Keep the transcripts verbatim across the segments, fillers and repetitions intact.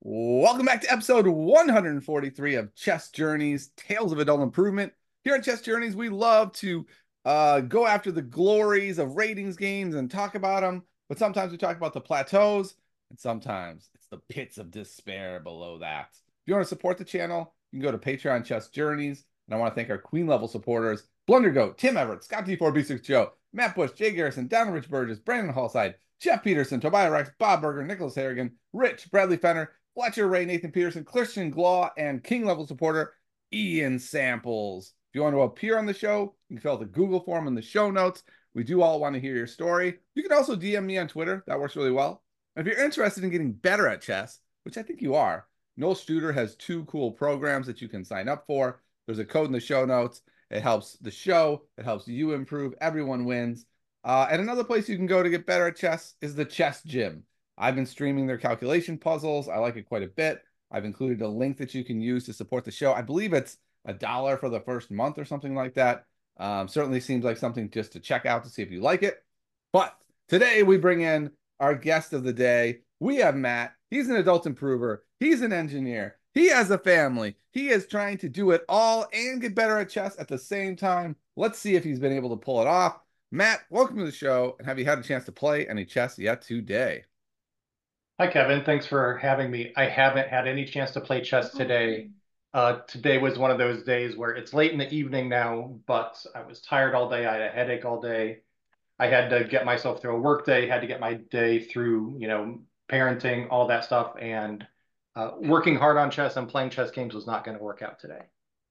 Welcome back to episode one forty-three of Chess Journeys, Tales of Adult Improvement. Here at Chess Journeys, we love to uh, go after the glories of ratings games and talk about them, but sometimes we talk about the plateaus, and sometimes it's the pits of despair below that. If you want to support the channel, you can go to Patreon Chess Journeys, and I want to thank our Queen level supporters, Blundergoat, Tim Everett, Scott T four B six Joe, Matt Bush, Jay Garrison, Donald Rich Burgess, Brandon Hallside, Jeff Peterson, Tobias Rex, Bob Berger, Nicholas Harrigan, Rich, Bradley Fenner, Fletcher Ray, Nathan Peterson, Christian Glaw, and King level supporter Ian Samples. If you want to appear on the show, you can fill out the Google form in the show notes. We do all want to hear your story. You can also D M me on Twitter. That works really well. And if you're interested in getting better at chess, which I think you are, Noel Studer has two cool programs that you can sign up for. There's a code in the show notes. It helps the show. It helps you improve. Everyone wins. Uh, and another place you can go to get better at chess is the Chess Gym. I've been streaming their calculation puzzles. I like it quite a bit. I've included a link that you can use to support the show. I believe it's a dollar for the first month or something like that. Um, certainly seems like something just to check out to see if you like it. But today we bring in our guest of the day. We have Matt. He's an adult improver. He's an engineer. He has a family. He is trying to do it all and get better at chess at the same time. Let's see if he's been able to pull it off. Matt, welcome to the show. And have you had a chance to play any chess yet today? Hi, Kevin. Thanks for having me. I haven't had any chance to play chess today. Uh, today was one of those days where it's late in the evening now, but I was tired all day. I had a headache all day. I had to get myself through a work day, had to get my day through, you know, parenting, all that stuff. And uh, working hard on chess and playing chess games was not going to work out today.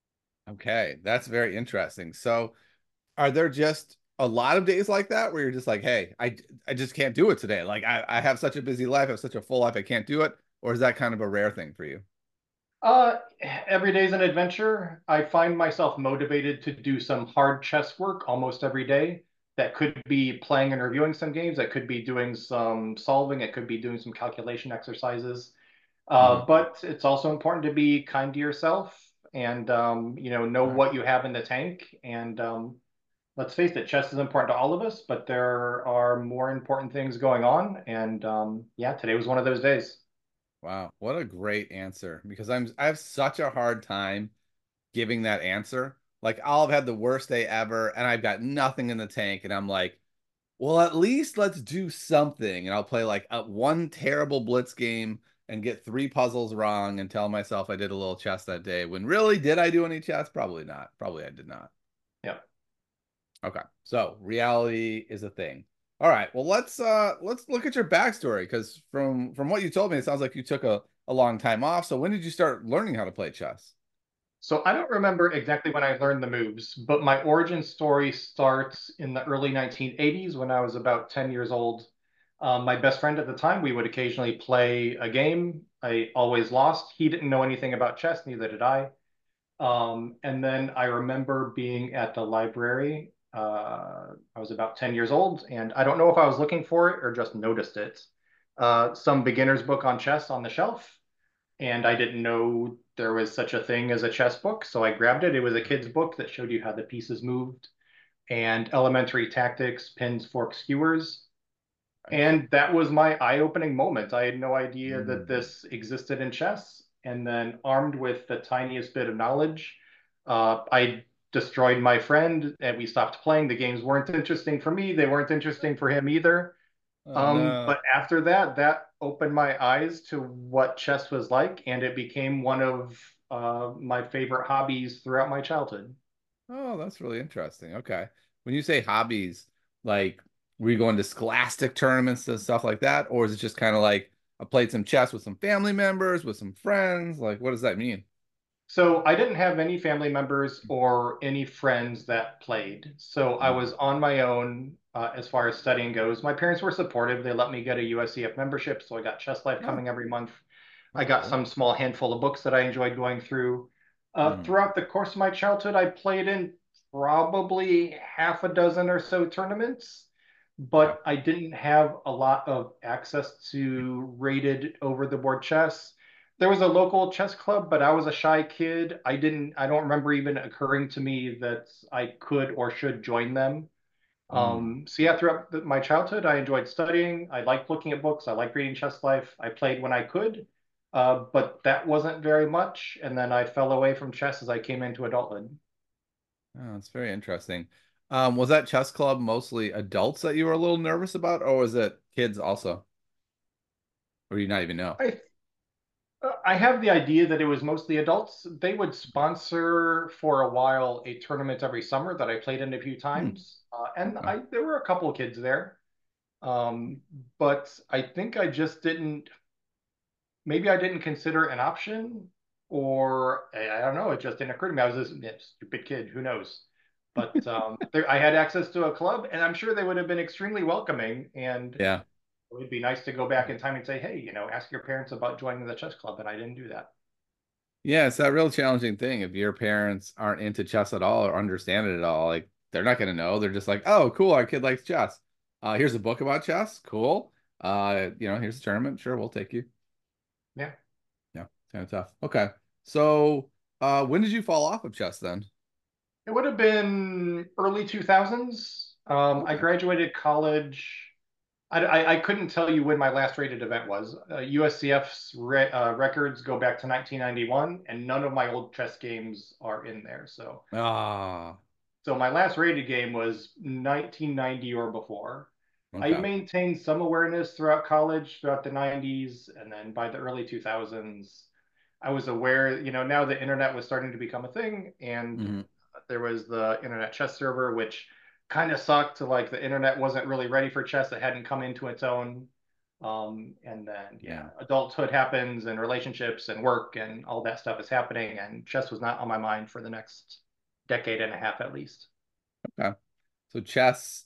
Okay, that's very interesting. So, are there just a lot of days like that where you're just like, hey, I I just can't do it today. Like I, I have such a busy life, I have such a full life, I can't do it. Or is that kind of a rare thing for you? Uh, every day's an adventure. I find myself motivated to do some hard chess work almost every day. That could be playing and reviewing some games. That could be doing some solving. It could be doing some calculation exercises. Uh, Hmm. but it's also important to be kind to yourself and um, you know know Right. what you have in the tank. And um, let's face it, chess is important to all of us, but there are more important things going on. And um, yeah, today was one of those days. Wow, what a great answer. Because I'm I have such a hard time giving that answer. Like I'll have had the worst day ever and I've got nothing in the tank, and I'm like, well, at least let's do something. And I'll play like a one terrible blitz game and get three puzzles wrong and tell myself I did a little chess that day. When really, did I do any chess? Probably not. Probably I did not. Yeah. Okay. So reality is a thing. All right. Well, let's uh let's look at your backstory, because from from what you told me, it sounds like you took a, a long time off. So when did you start learning how to play chess? So I don't remember exactly when I learned the moves, but my origin story starts in the early nineteen eighties when I was about ten years old. Um, my best friend at the time, we would occasionally play a game. I always lost. He didn't know anything about chess, neither did I. Um, and then I remember being at the library. Uh, I was about ten years old, and I don't know if I was looking for it or just noticed it. Uh, some beginner's book on chess on the shelf, and I didn't know there was such a thing as a chess book. So I grabbed it. It was a kid's book that showed you how the pieces moved and elementary tactics, pins, forks, skewers. Nice. And that was my eye-opening moment. I had no idea that Mm. this existed in chess. And then, armed with the tiniest bit of knowledge, uh, I destroyed my friend and we stopped playing. The games weren't interesting for me. They weren't interesting for him either. Oh Um, no. but after that, that opened my eyes to what chess was like, and it became one of uh, my favorite hobbies throughout my childhood. Oh, that's really interesting. Okay. When you say hobbies, like were you going to scholastic tournaments and stuff like that? Or is it just kind of like I played some chess with some family members, with some friends? Like, what does that mean? So I didn't have any family members or any friends that played. So I Mm. was on my own uh, as far as studying goes. My parents were supportive. They let me get a U S C F membership, so I got Chess Life Oh, coming every month. I that's got cool. some small handful of books that I enjoyed going through. Uh, Hmm. throughout the course of my childhood, I played in probably half a dozen or so tournaments, Okay. but I didn't have a lot of access to rated over the board chess. There was a local chess club, but I was a shy kid. I didn't, I don't remember even occurring to me that I could or should join them. Mm. Um, so yeah, throughout the, my childhood, I enjoyed studying. I liked looking at books. I liked reading Chess Life. I played when I could. Uh, but that wasn't very much. And then I fell away from chess as I came into adulthood. Oh, it's very interesting. Um, was that chess club mostly adults that you were a little nervous about, or was it kids also? Or you not even know? I uh, I have the idea that it was mostly adults. They would sponsor for a while a tournament every summer that I played in a few Hmm. times, uh, and Okay. I there were a couple of kids there. Um, but I think I just didn't. Maybe I didn't consider an option, or I, I don't know. It just didn't occur to me. I was this yeah, stupid kid. Who knows? But um, there, I had access to a club, and I'm sure they would have been extremely welcoming. And it Yeah. would be nice to go back in time and say, hey, you know, ask your parents about joining the chess club. And I didn't do that. Yeah, it's that real challenging thing. If your parents aren't into chess at all or understand it at all, like they're not gonna know. They're just like, oh, cool, our kid likes chess. Uh, here's a book about chess. Cool. Uh, you know, here's a tournament. Sure, we'll take you. Yeah. Yeah, kind of tough. Okay. So, uh, when did you fall off of chess then? It would have been early two thousands. Um, I Okay. graduated college. I, I, I couldn't tell you when my last rated event was. Uh, U S C F's re uh, records go back to nineteen ninety-one, and none of my old chess games are in there. So, Ah, so my last rated game was nineteen ninety or before. I okay. maintained some awareness throughout college, throughout the nineties, and then by the early two thousands, I was aware, you know, now the internet was starting to become a thing, and Hmm. there was the internet chess server, which kind of sucked. Like the internet wasn't really ready for chess; it hadn't come into its own. Um, and then, yeah, Yeah. adulthood happens, and relationships, and work, and all that stuff is happening. And chess was not on my mind for the next decade and a half, at least. Okay. So chess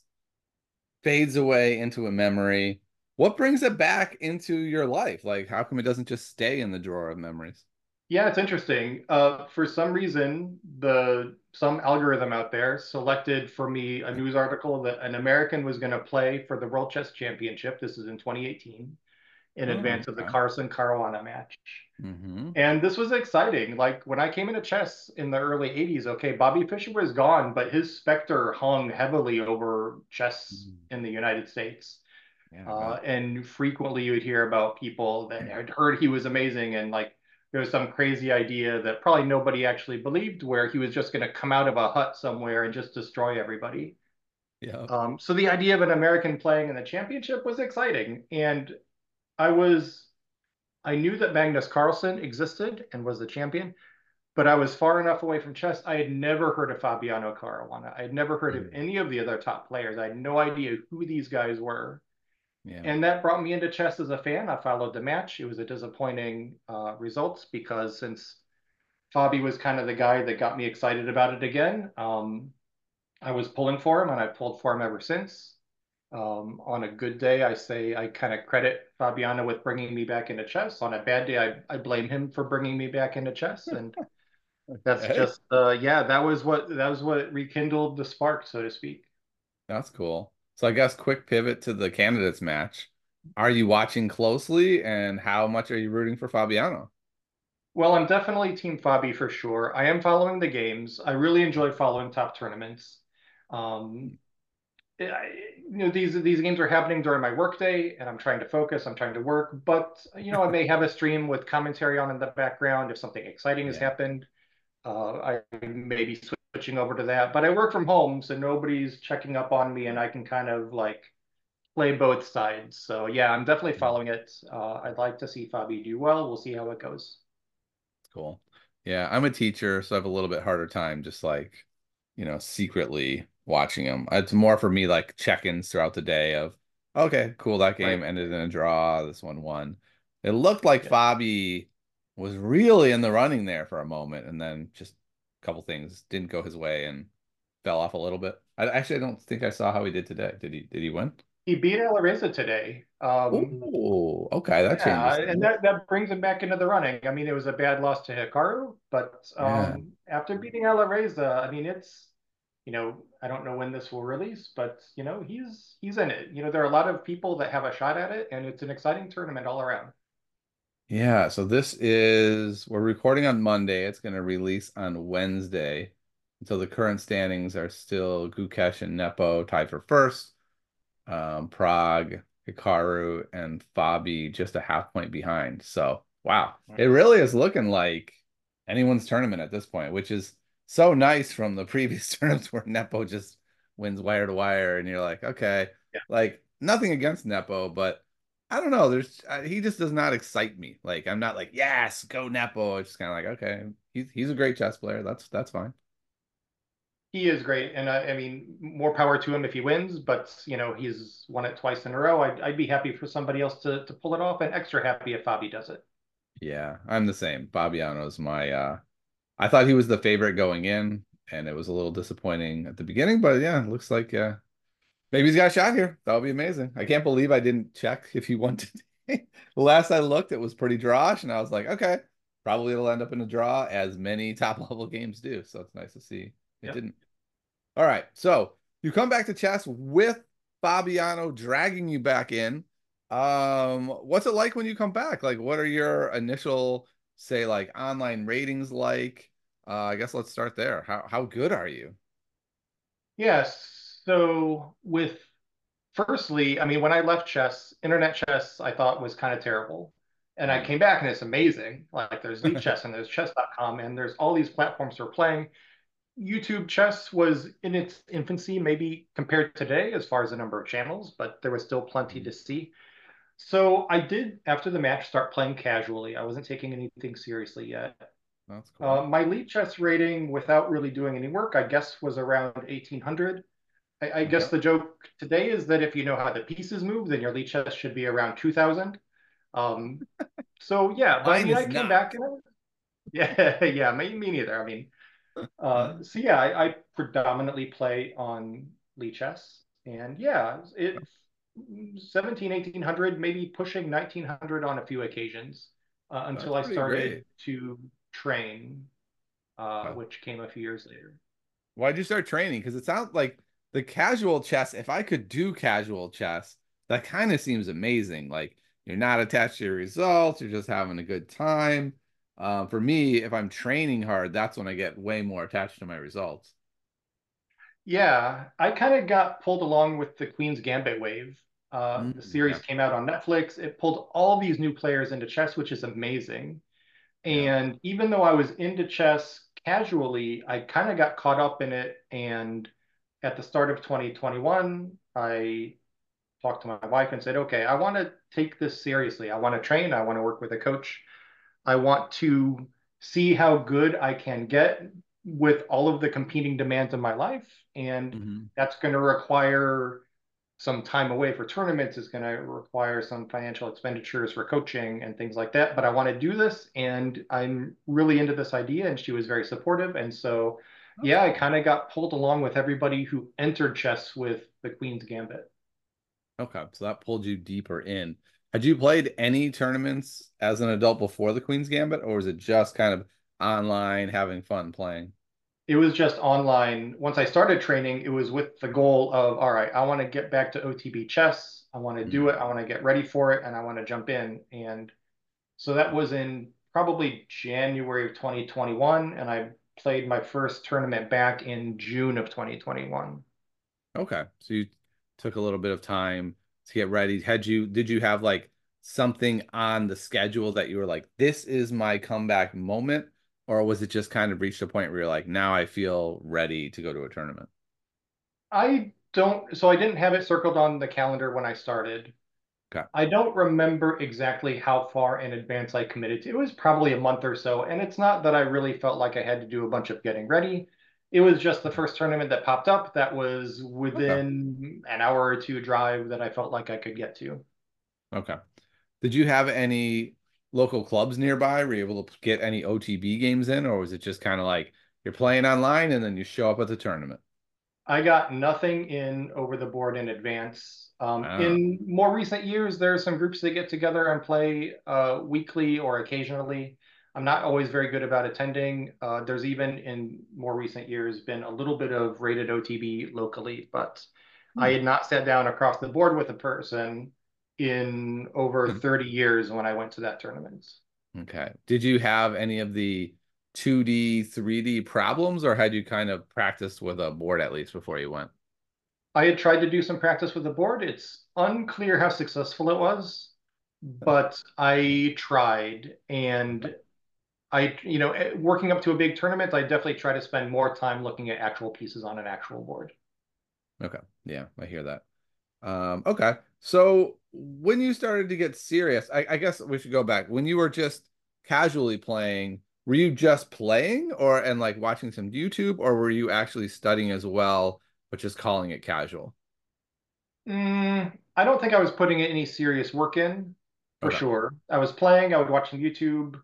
fades away into a memory. What brings it back into your life? Like, how come it doesn't just stay in the drawer of memories? Yeah, it's interesting. Uh, for some reason, the some algorithm out there selected for me a news article that an American was going to play for the World Chess Championship. This is in twenty eighteen, in Oh, advance of the okay. Carlsen Caruana match. Mm-hmm. And this was exciting. Like when I came into chess in the early eighties, okay, Bobby Fischer was gone, but his specter hung heavily over chess Mm. in the United States. Yeah, I Uh, bet. and frequently you would hear about people that had heard he was amazing, and like there was some crazy idea that probably nobody actually believed, where he was just going to come out of a hut somewhere and just destroy everybody. Yeah. Um, so the idea of an American playing in the championship was exciting. And I was, I knew that Magnus Carlsen existed and was the champion, but I was far enough away from chess. I had never heard of Fabiano Caruana. I had never heard of Mm. any of the other top players. I had no idea who these guys were. Yeah. And that brought me into chess as a fan. I followed the match. It was a disappointing uh, result because since Fabi was kind of the guy that got me excited about it again, um, I was pulling for him, and I pulled for him ever since. Um, on a good day, I say I kind of credit Fabiano with bringing me back into chess. On a bad day, I, I blame him for bringing me back into chess, and that's Okay. just uh, yeah, that was what that was what rekindled the spark, so to speak. That's cool. So I guess quick pivot to the candidates match. Are you watching closely and how much are you rooting for Fabiano? Well, I'm definitely Team Fabi for sure. I am following the games. I really enjoy following top tournaments. Um, I, you know, these these games are happening during my workday, and I'm trying to focus. I'm trying to work, but you know, I may have a stream with commentary on in the background if something exciting has Yeah. happened. Uh, I may be switching over to that, but I work from home, so nobody's checking up on me, and I can kind of like play both sides. So yeah, I'm definitely following it. Uh, I'd like to see Fabi do well. We'll see how it goes. Cool. Yeah, I'm a teacher, so I have a little bit harder time just like, you know, secretly watching them. It's more for me like check-ins throughout the day of, okay, cool, that game Right. ended in a draw. This one won. It looked like Yeah. Fabi was really in the running there for a moment, and then just a couple things didn't go his way and fell off a little bit. I actually I don't think I saw how he did today. Did he did he win? He beat Alareza today. Um, Oh, okay, that yeah, changes and things. that, that brings him back into the running. I mean, it was a bad loss to Hikaru, but Yeah. um, after beating Alareza, I mean, it's, you know, I don't know when this will release, but you know, he's he's in it. You know, there are a lot of people that have a shot at it, and it's an exciting tournament all around. Yeah, so this is we're recording on Monday. It's going to release on Wednesday. So the current standings are still Gukesh and Nepo tied for first. Um, Prague, Hikaru, and Fabi just a half point behind. So Wow. Right. It really is looking like anyone's tournament at this point, which is so nice from the previous tournaments where Nepo just wins wire to wire, and you're like, okay, Yeah. like nothing against Nepo, but I don't know. There's uh, he just does not excite me. Like I'm not like, yes, go Nepo. It's just kind of like, okay, he's he's a great chess player. That's that's fine. He is great, and I, I mean, more power to him if he wins. But you know, he's won it twice in a row. I'd, I'd be happy for somebody else to to pull it off, and extra happy if Fabi does it. Yeah, I'm the same. Fabiano's my uh I thought he was the favorite going in, and it was a little disappointing at the beginning, but yeah, it looks like uh maybe he's got a shot here. That would be amazing. I can't believe I didn't check if he won today. The last I looked, it was pretty drawish, and I was like, okay, probably it'll end up in a draw, as many top level games do. So it's nice to see it Yep. didn't. All right, so you come back to chess with Fabiano dragging you back in. Um, what's it like when you come back? Like, what are your initial, say, like online ratings like? Uh, I guess let's start there. How how good are you? Yes. So with firstly, I mean, when I left chess, internet chess, I thought was kind of terrible. And I Mm. came back and it's amazing. Like there's Leaf Chess and there's chess dot com and there's all these platforms for playing. YouTube chess was in its infancy, maybe compared to today as far as the number of channels, but there was still plenty Mm. to see. So I did, after the match, start playing casually. I wasn't taking anything seriously yet. That's Uh, cool. my Leaf Chess rating, without really doing any work, I guess was around eighteen hundred. I, I Okay. guess the joke today is that if you know how the pieces move, then your Leaf Chess should be around two thousand. Um, so yeah, but I Mine mean, I is came not. back and I, yeah, yeah, me, me neither. I mean, uh, Mm. so yeah, I, I predominantly play on Lichess, and yeah, it's seventeen, eighteen hundred, maybe pushing nineteen hundred on a few occasions uh, That's until I pretty started great. to train, uh, Uh, which came a few years later. Why'd you start training? Because it sounds like the casual chess, if I could do casual chess, that kind of seems amazing. Like you're not attached to your results, you're just having a good time. Uh, for me, if I'm training hard, that's when I get way more attached to my results. Yeah, I kind of got pulled along with the Queen's Gambit wave. Uh, Mm, the okay. series came out on Netflix. It pulled all these new players into chess, which is amazing. Yeah. And even though I was into chess casually, I kind of got caught up in it. And at the start of twenty twenty-one, I talked to my wife and said, okay, I want to take this seriously. I want to train. I want to work with a coach. I want to see how good I can get with all of the competing demands in my life. And Hmm. that's going to require some time away for tournaments, is going to require some financial expenditures for coaching and things like that. But I want to do this, and I'm really into this idea. And she was very supportive. And so, That's yeah, I cool. kind of got pulled along with everybody who entered chess with the Queen's Gambit. Okay. So that pulled you deeper in. Had you played any tournaments as an adult before the Queen's Gambit, or was it just kind of online having fun playing? It was just online. Once I started training, it was with the goal of, all right, I want to get back to O T B chess. I want to do it. Mm. I want to get ready for it, and I want to jump in. And so that was in probably January of twenty twenty-one, and I played my first tournament back in June of twenty twenty-one. Okay. So you took a little bit of time to get ready. Had you, did you have like something on the schedule that you were like, this is my comeback moment? Or was it just kind of reached a point where you're like, now I feel ready to go to a tournament? I don't, so I didn't have it circled on the calendar when I started. Okay. I don't remember exactly how far in advance I committed to. It was probably a month or so. And it's not that I really felt like I had to do a bunch of getting ready. It was just the first tournament that popped up that was Okay. within an hour or two drive that I felt like I could get to. Okay. Did you have any local clubs nearby? Were you able to get any O T B games in, or was it just kind of like you're playing online and then you show up at the tournament? I got nothing in over the board in advance. Um, Oh, in more recent years, there are some groups that get together and play uh, weekly or occasionally. I'm not always very good about attending. Uh, there's even in more recent years been a little bit of rated O T B locally, but I hmm. had not sat down across the board with a person in over thirty years when I went to that tournament. Okay. Did you have any of the two D, three D problems, or had you kind of practiced with a board at least before you went? I had tried to do some practice with the board. It's unclear how successful it was. but I tried, and I, you know, eh, working up to a big tournament, I definitely try to spend more time looking at actual pieces on an actual board. Okay. Yeah, I hear that. Um, okay. So when you started to get serious, I, I guess we should go back. When you were just casually playing, were you just playing or and like watching some YouTube, or were you actually studying as well, but just calling it casual? Mm, I don't think I was putting any serious work in, for Okay. sure. I was playing, I would watch some YouTube.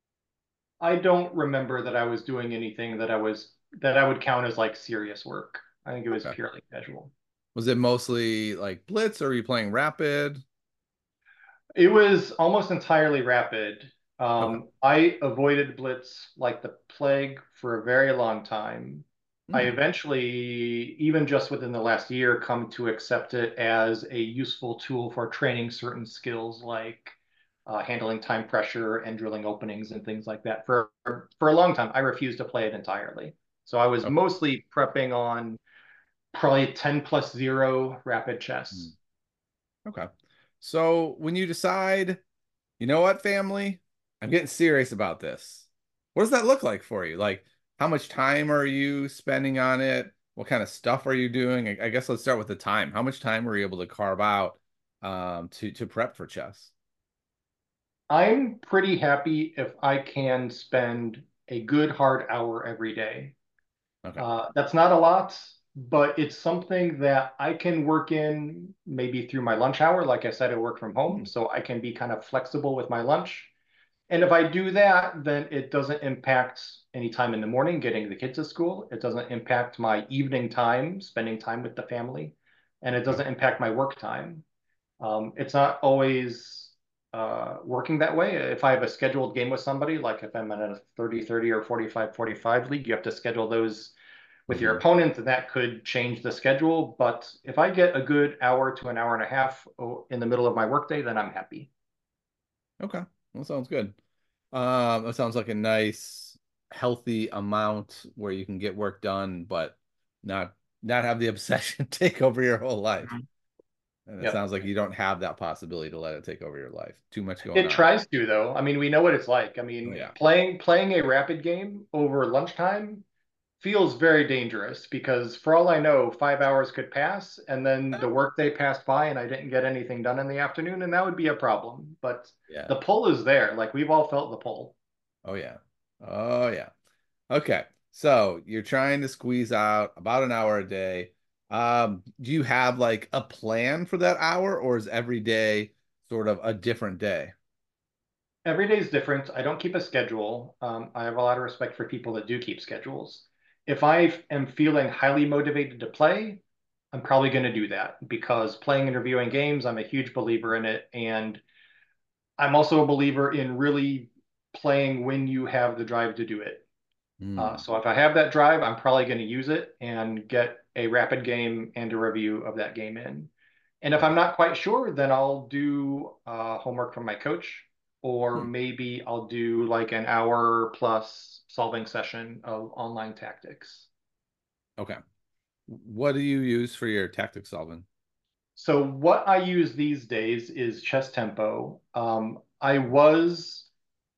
I don't remember that I was doing anything that I was that I would count as like serious work. I think it was Okay. purely casual. Was it mostly like Blitz, or were you playing Rapid? It was almost entirely rapid. Okay. Um, I avoided Blitz like the plague for a very long time. I Hmm. eventually, even just within the last year, come to accept it as a useful tool for training certain skills like uh, handling time pressure and drilling openings and things like that. For for a long time, I refused to play it entirely. So I was Okay. mostly prepping on probably ten plus zero rapid Hmm. chess. Okay. So when you decide, you know what, family, I'm getting serious about this. What does that look like for you? Like, how much time are you spending on it? What kind of stuff are you doing? I, I guess let's start with the time. How much time were you able to carve out um, to to prep for chess? I'm pretty happy if I can spend a good hard hour every day. Okay. Uh, that's not a lot, but it's something that I can work in maybe through my lunch hour. Like I said, I work from home, Hmm. so I can be kind of flexible with my lunch. And if I do that, then it doesn't impact any time in the morning getting the kids to school. It doesn't impact my evening time, spending time with the family, and it Okay. doesn't impact my work time. Um, it's not always uh, working that way. If I have a scheduled game with somebody, like if I'm in a thirty thirty or forty-five forty-five league, you have to schedule those with your Hmm. opponent, and that could change the schedule. But if I get a good hour to an hour and a half oh, in the middle of my workday, then I'm happy. Okay. Well, sounds good. Um, that sounds like a nice, healthy amount where you can get work done, but not not have the obsession take over your whole life. Mhm. And it Yep. sounds like you don't have that possibility to let it take over your life. Too much going It on. tries to, though. I mean, we know what it's like. I Oh mean, yeah. playing playing a rapid game over lunchtime feels very dangerous because for all I know, five hours could pass and then the workday passed by and I didn't get anything done in the afternoon, and that would be a problem. But Yeah. the pull is there. Like we've all felt the pull. Oh yeah. Oh yeah. Okay. So you're trying to squeeze out about an hour a day. Um, do you have like a plan for that hour, or is every day sort of a different day? Every day is different. I don't keep a schedule. Um, I have a lot of respect for people that do keep schedules. If I am feeling highly motivated to play, I'm probably going to do that because playing and reviewing games, I'm a huge believer in it. And I'm also a believer in really playing when you have the drive to do it. Uh, Hmm. so if I have that drive, I'm probably going to use it and get a rapid game and a review of that game in. And if I'm Okay. not quite sure, then I'll do uh, homework from my coach, or Hmm. maybe I'll do like an hour plus solving session of online tactics. Okay. What do you use for your tactic solving? So what I use these days is Chess Tempo. Um, I was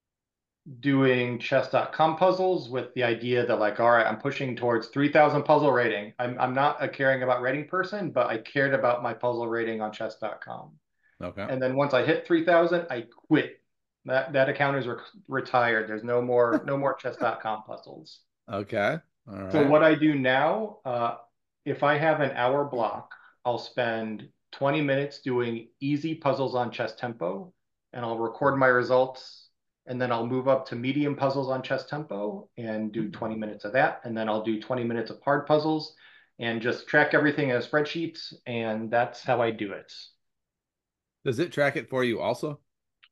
doing chess dot com puzzles with the idea that like, all right, I'm pushing towards three thousand puzzle rating. I'm, I'm not a caring about rating person, but I cared about my puzzle rating on chess dot com. Okay. And then once I hit three thousand, I quit. That that account is re retired. There's no more no more chess dot com puzzles. Okay. All So right. what I do now, uh, if I have an hour block, I'll spend twenty minutes doing easy puzzles on Chess Tempo, and I'll record my results, and then I'll move up to medium puzzles on Chess Tempo and do Hmm. twenty minutes of that, and then I'll do twenty minutes of hard puzzles and just track everything in a spreadsheet, and that's how I do it. Does it track it for you also?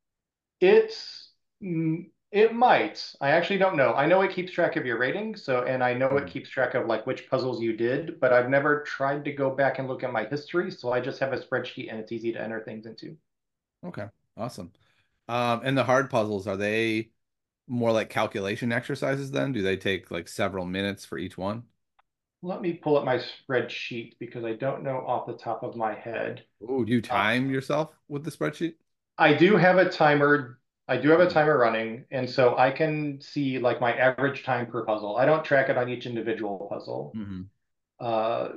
It's mm, it might. I actually don't know. I know it keeps track of your rating, so and I know it Hmm. keeps track of like which puzzles you did, but I've never tried to go back and look at my history, so I just have a spreadsheet and it's easy to enter things into. Okay. Awesome. Um, and the hard puzzles, are they more like calculation exercises then? Do they take like several minutes for each one? Let me pull up my spreadsheet because I don't know off the top of my head. Oh, do you Uh, time yourself with the spreadsheet? I do have a timer. I do have a Mhm. timer running, and so I can see like my average time per puzzle. I don't track it on each individual puzzle. Mhm. Uh,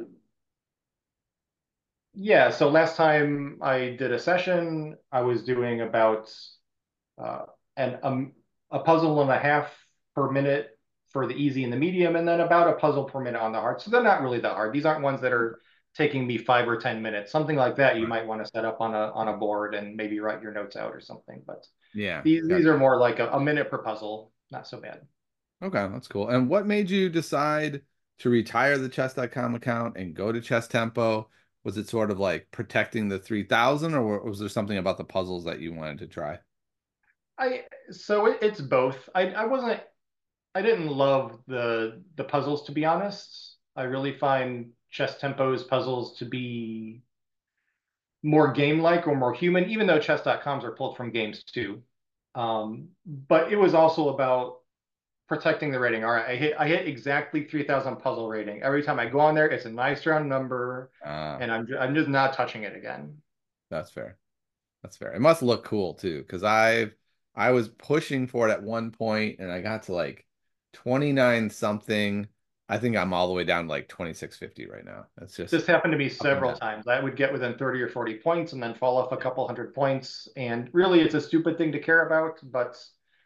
yeah, so last time I did a session, I was doing about uh, and um, a puzzle and a half per minute for the easy and the medium, and then about a puzzle per minute on the hard. So they're not really that hard. These aren't ones that are taking me five or ten minutes. Something like that you Right. might want to set up on a on a board and maybe write your notes out or something. But Yeah, these these gotcha. are more like a, a minute per puzzle. Not so bad. Okay, that's cool. And what made you decide to retire the chess dot com account and go to Chess Tempo? Was it sort of like protecting the three thousand, or was there something about the puzzles that you wanted to try? I so it, it's both. I I wasn't I didn't love the the puzzles to be honest. I really find Chess Tempo's puzzles to be more game-like or more human, even though chess dot coms are pulled from games too. Um, but it was also about protecting the rating. All right, I hit I hit exactly three thousand puzzle rating. Every time I go on there, it's a nice round number, Ah, and I'm I'm just not touching it again. that's fair. That's fair. It must look cool too, because I've I was pushing for it at one point and I got to like twenty-nine something. I think I'm all the way down to like twenty-six fifty right now. It's just This happened to me up and several down. times. I would get within thirty or forty points and then fall off a Yeah. couple hundred points. And really, it's a stupid thing to care about, but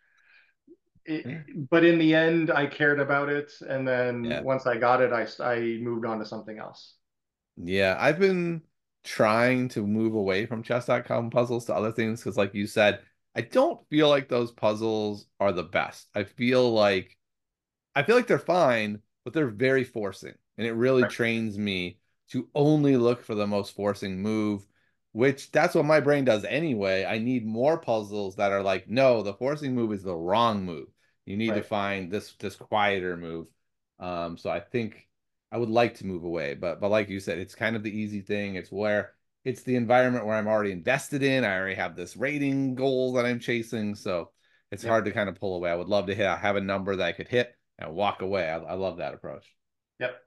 Yeah. it, but in the end, I cared about it. And then Yeah. once I got it, I, I moved on to something else. Yeah, I've been trying to move away from chess dot com puzzles to other things because, like you said, I don't feel like those puzzles are the best. I feel like I feel like they're fine, but they're very forcing. And it really Right. trains me to only look for the most forcing move, which that's what my brain does anyway. I need more puzzles that are like, no, the forcing move is the wrong move. You need to Right. find this this quieter move. Um, so I think I would like to move away, but but like you said, it's kind of the easy thing. It's where it's the environment where I'm already invested in. I already have this rating goal that I'm chasing, so it's hard Yep. to kind of pull away. I would love to hit, have a number that I could hit and walk away. I, I love that approach. Yep.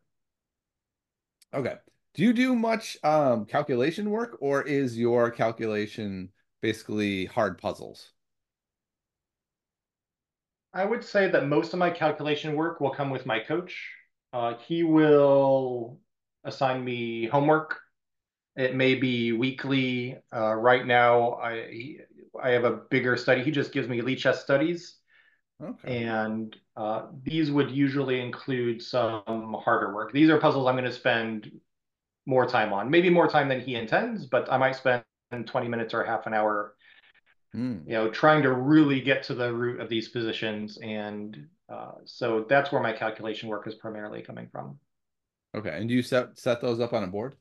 Okay. Do you do much um, calculation work, or is your calculation basically hard puzzles? I would say that most of my calculation work will come with my coach. Uh, he will assign me homework. It may be weekly. Uh, right now, I I have a bigger study. He just gives me Lichess studies, Okay. and uh, these would usually include some harder work. These are puzzles I'm going to spend more time on, maybe more time than he intends, but I might spend twenty minutes or half an hour, Hmm. you know, trying to really get to the root of these positions. And uh, so that's where my calculation work is primarily coming from. Okay. And do you set set those up on a board?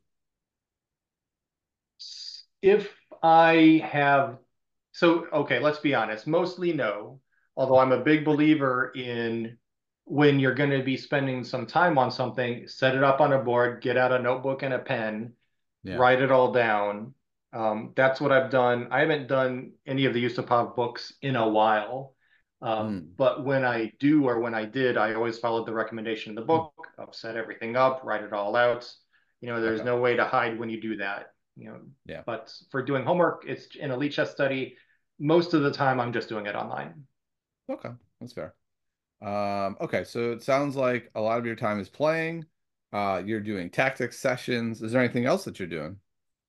If I have, so, okay, let's be honest, mostly no, although I'm a big believer in when you're going to be spending some time on something, set it up on a board, get out a notebook and a pen, Yeah. write it all down. Um, that's what I've done. I haven't done any of the Yusupov books in a while. Um, Hmm. but when I do, or when I did, I always followed the recommendation in the book of set everything up, write it all out. You know, there's Okay. no way to hide when you do that. You know, Yeah. but for doing homework, it's in a Lichess study. Most of the time, I'm just doing it online. Okay. That's fair. Um, okay. So it sounds like a lot of your time is playing. Uh, you're doing tactics sessions. Is there anything else that you're doing?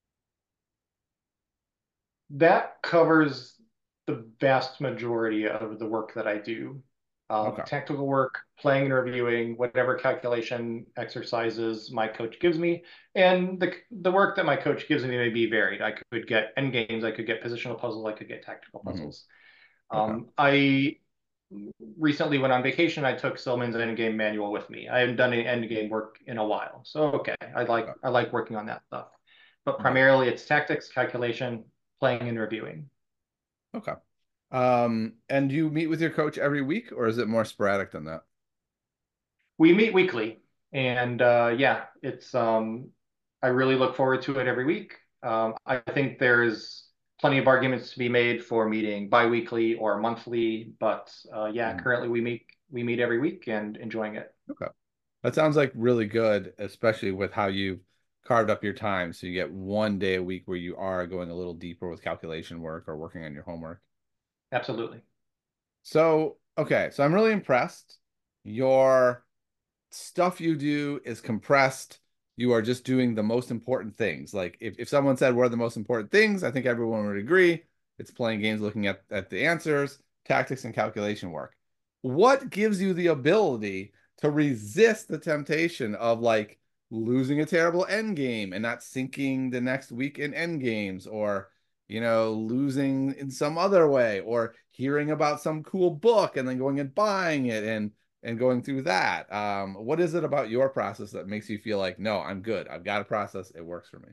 That covers the vast majority of the work that I do. Um, Okay. tactical work, playing and reviewing, whatever calculation exercises my coach gives me. And the, the work that my coach gives me may be varied. I could get end games, I could get positional puzzles, I could get tactical Hmm. puzzles. Okay. Um, I recently went on vacation. I took Silman's endgame manual with me. I haven't done any endgame work in a while. So okay, I like Okay. I like working on that stuff. But Okay. primarily it's tactics, calculation, playing and reviewing. Okay. Um, and do you meet with your coach every week, or is it more sporadic than that? We meet weekly, and uh, yeah, it's um, I really look forward to it every week. Um, I think there's plenty of arguments to be made for meeting biweekly or monthly, but uh, yeah, Mhm. currently we meet we meet every week and enjoying it. Okay. That sounds like really good, especially with how you've carved up your time so you get one day a week where you are going a little deeper with calculation work or working on your homework. Absolutely. So, okay, so I'm really impressed. Your stuff you do is compressed. You are just doing the most important things. Like if, if someone said what are the most important things, I think everyone would agree. It's playing games, looking at, at the answers, tactics, and calculation work. What gives you the ability to resist the temptation of like losing a terrible end game and not sinking the next week in end games, or you know, losing in some other way, or hearing about some cool book and then going and buying it and and going through that. Um, what is it about your process that makes you feel like, no, I'm good. I've got a process. It works for me.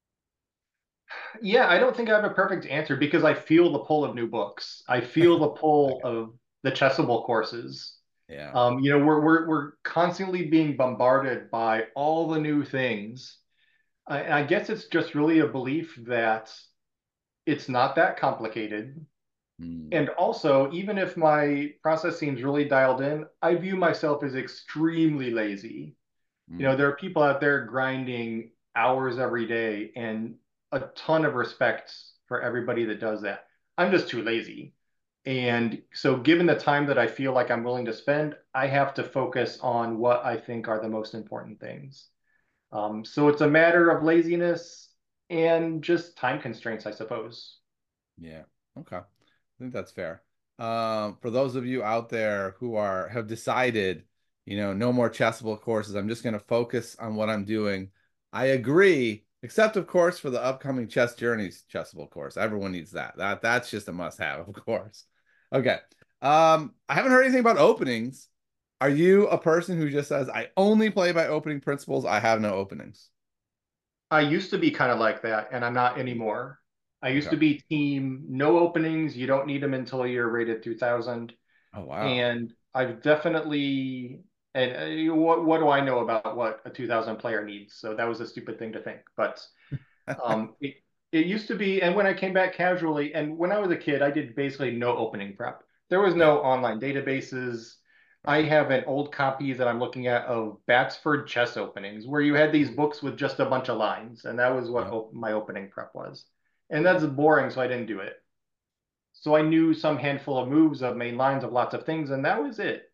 Yeah, I don't think I have a perfect answer because I feel the pull of new books. I feel the pull Okay. of the Chessable courses. Yeah. Um, you know, we're we're we're constantly being bombarded by all the new things. I, I guess it's just really a belief that it's not that complicated. Mm, And also, even if my process seems really dialed in, I view myself as extremely lazy. You know, mm, there are people out there grinding hours every day, and a ton of respect for everybody that does that. I'm just too lazy. And so, given the time that I feel like I'm willing to spend, I have to focus on what I think are the most important things. Um, so, it's a matter of laziness and just time constraints, I suppose. yeah. Okay. I think that's fair. Um, for those of you out there who are have decided, you know, no more chessable courses, I'm just going to focus on what I'm doing. I agree, except of course for the upcoming Chess Journeys chessable course. Everyone needs that. That that's just a must-have, of course. Okay. Um, I haven't heard anything about openings. Are you a person who just says, I only play by opening principles, I have no openings? I used to be kind of like that, and I'm not anymore. I used Okay. to be team no openings. You don't need them until you're rated two thousand. Oh, wow. And I've definitely, and uh, what what do I know about what a two thousand player needs? So that was a stupid thing to think. But um, it it used to be, and when I came back casually, and when I was a kid, I did basically no opening prep. There was Yeah. no online databases. I Right. have an old copy that I'm looking at of Batsford chess openings, where you had these Ooh. books with just a bunch of lines, and that was what Yep. op my opening prep was. And Yeah. that's boring, so I didn't do it. So I knew some handful of moves of main lines of lots of things, and that was it.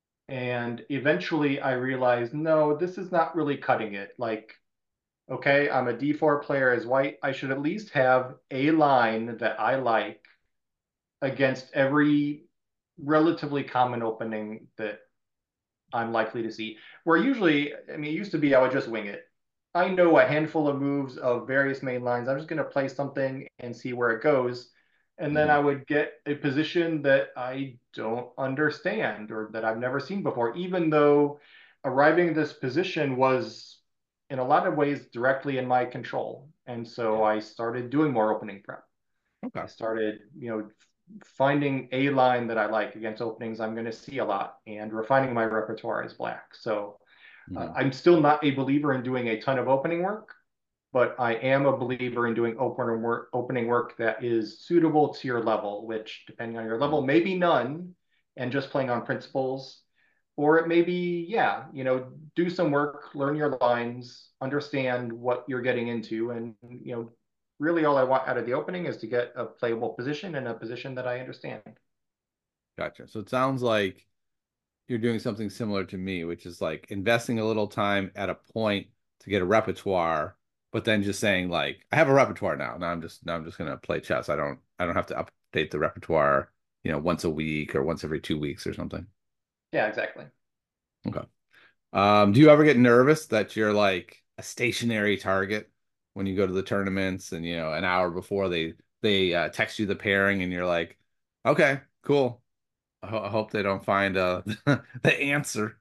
And eventually I realized, no, this is not really cutting it. Like, okay, I'm a D four player as white. I should at least have a line that I like against every relatively common opening that I'm likely to see. Where usually, I mean, it used to be I would just wing it. I know a handful of moves of various main lines. I'm just going to play something and see where it goes. And then I Mhm. would get a position that I don't understand or that I've never seen before, even though arriving at this position was in a lot of ways directly in my control. And so Yeah. I started doing more opening prep. Okay. I started, you know, finding a line that I like against openings I'm going to see a lot and refining my repertoire as black. So uh, Mhm. I'm still not a believer in doing a ton of opening work, but I am a believer in doing opening work, opening work that is suitable to your level, which depending on your Yeah. level, may be none and just playing on principles, or it may be, yeah, you know, do some work, learn your lines, understand what you're getting into, and you know, really all I want out of the opening is to get a playable position and a position that I understand. Gotcha. So it sounds like you're doing something similar to me, which is like investing a little time at a point to get a repertoire, but then just saying like, I have a repertoire now. Now I'm just now I'm just gonna play chess. I don't I don't have to update the repertoire, you know, once a week or once every two weeks or something. Yeah, exactly. Okay. Um, do you ever get nervous that you're like a stationary target when you go to the tournaments and you know an hour before they they uh, text you the pairing and you're like, okay, cool. I, ho I hope they don't find uh the answer.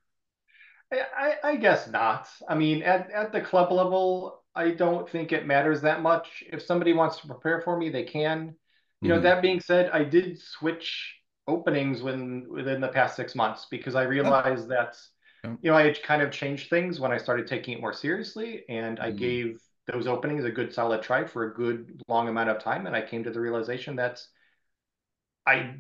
I, I guess not. I mean, at, at the club level, I don't think it matters that much. If somebody wants to prepare for me, they can. You know, Hmm. that being said, I did switch openings when within the past six months because I Oh, realized that, yeah. you know, I had kind of changed things when I started taking it more seriously, and I Mhm. gave those openings a good solid try for a good long amount of time, and I came to the realization that I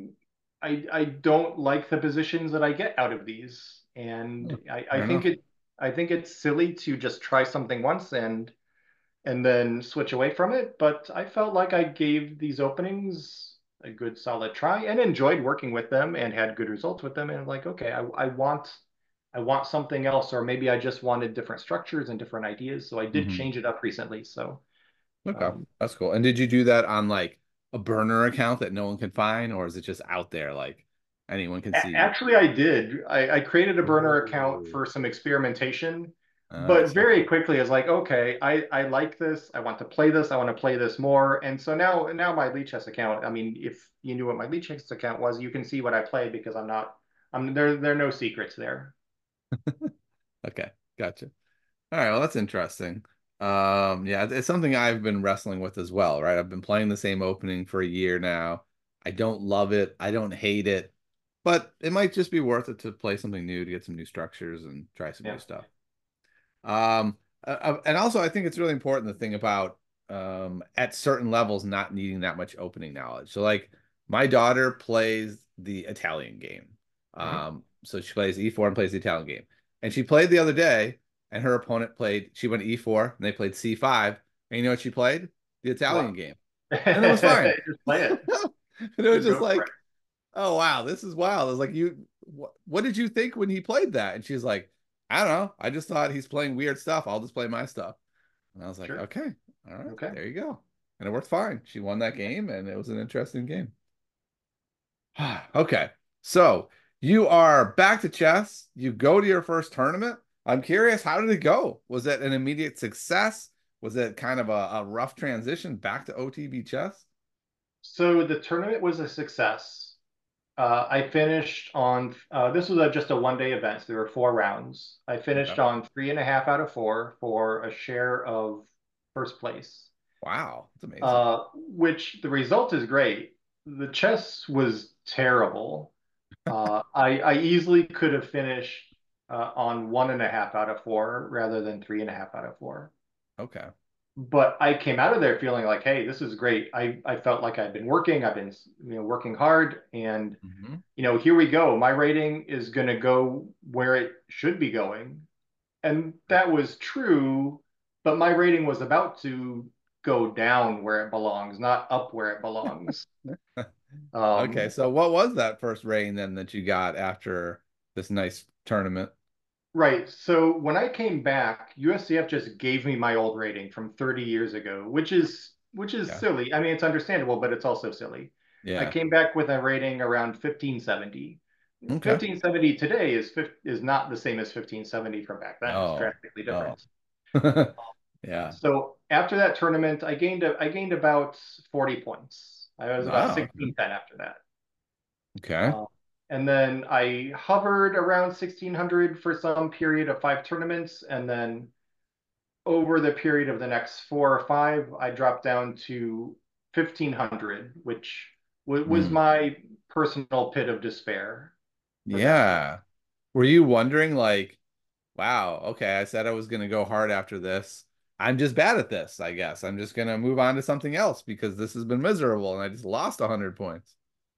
I I don't like the positions that I get out of these, and Oh, I, I fair think enough. it I think it's silly to just try something once and and then switch away from it. But I felt like I gave these openings a good solid try and enjoyed working with them and had good results with them. And like, okay, I, I want I want something else, or maybe I just wanted different structures and different ideas. So I did Hmm. change it up recently. So Okay, um, that's cool. And did you do that on like a burner account that no one can find, or is it just out there like anyone can a- see? actually, I did. I, I created a burner account Oh, for some experimentation, but nice. very Okay. quickly I was like, okay, I, I like this. I want to play this. I want to play this more. And so now now my Lichess account, I mean, if you knew what my Lichess account was, you can see what I play because I'm not I'm there there are no secrets there. Okay, gotcha. All right, well, that's interesting. Um, yeah, it's something I've been wrestling with as well, right? I've been playing the same opening for a year now. I don't love it. I don't hate it, but it might just be worth it to play something new to get some new structures and try some new Yeah. stuff. Um, uh, uh, and also I think it's really important the thing about um at certain levels not needing that much opening knowledge. So like my daughter plays the Italian game. Mhm. Um, so she plays e four and plays the Italian game. And she played the other day, and her opponent played, she went e four and they played c five. And you know what she played? The Italian What? game. And it was fine. Just play it. And it was Just just go for it. like, oh wow, this is wild. I was like, you, what, what did you think when he played that? And she's like, I don't know. I just thought he's playing weird stuff. I'll just play my stuff. And I was like, Sure. okay, all right, Okay. there you go. And it worked fine. She won that game, and it was an interesting game. Okay, so you are back to chess. You go to your first tournament. I'm curious, how did it go? Was it an immediate success? Was it kind of a, a rough transition back to O T B chess? So the tournament was a success. Uh, I finished on, uh, this was a, just a one day event. So there were four rounds. I finished Okay. on three and a half out of four for a share of first place, Wow, that's amazing. uh, which the result is great. The chess was terrible. Uh, I, I easily could have finished uh, on one and a half out of four rather than three and a half out of four. Okay. But I came out of there feeling like, hey, this is great. I, I felt like I've been working, I've been, you know, working hard, and Hmm. you know, here we go. My rating is going to go where it should be going. And that was true, but my rating was about to go down where it belongs, not up where it belongs. Okay, Um, so what was that first rating then that you got after this nice tournament? right. So when I came back, U S C F just gave me my old rating from thirty years ago, which is which is Yeah. silly. I mean, it's understandable, but it's also silly. I Yeah. came back with a rating around fifteen seventy. Okay. fifteen seventy today is is not the same as fifteen seventy from back then. It's Oh, drastically oh. different. Yeah. So after that tournament, I gained a, I gained about forty points. I was about Wow. sixteen ten after that. Okay. Uh, and then I hovered around sixteen hundred for some period of five tournaments. And then over the period of the next four or five, I dropped down to fifteen hundred, which w- was Hmm. my personal pit of despair for that tournament. Yeah. Were you wondering like, wow, okay, I said I was gonna go hard after this. I'm just bad at this, I guess. I'm just gonna move on to something else because this has been miserable and I just lost one hundred points.